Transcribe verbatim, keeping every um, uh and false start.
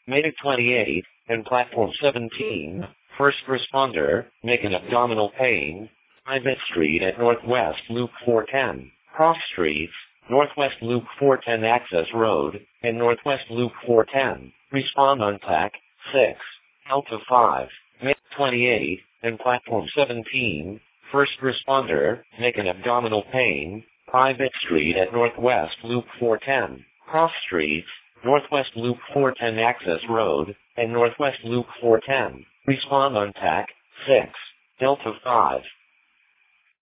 May twenty-eighth, and platform seventeen, first responder, make an abdominal pain. Private Street at Northwest Loop four ten, cross streets, Northwest Loop four ten Access Road, and Northwest Loop four ten, respond on T A C six, Delta five, May twenty-eighth, and platform seventeen, first responder, make an abdominal pain. Private Street at Northwest Loop four ten, cross streets, Northwest Loop four ten Access Road, and Northwest Loop four ten, respond on T A C six, Delta five.